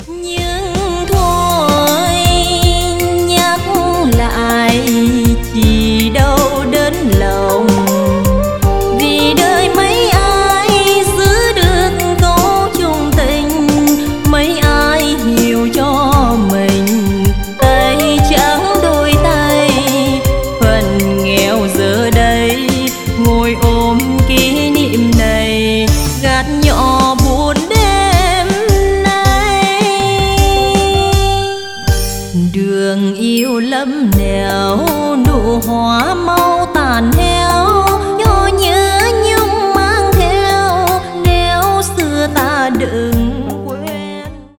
Nhưng thôi nhắc lại chỉ đâu đến lòng, vì đời mấy ai giữ được câu chung tình, mấy ai hiểu cho mình tay trắng đôi tay. Phần nghèo giờ đây ngồi ôm kỷ niệm này, gạt nhỏ buồn đêm nay. Đường yêu lắm nẻo, nụ hoa mau tàn heo, nho nhớ nhung mang theo nếu xưa ta đợi.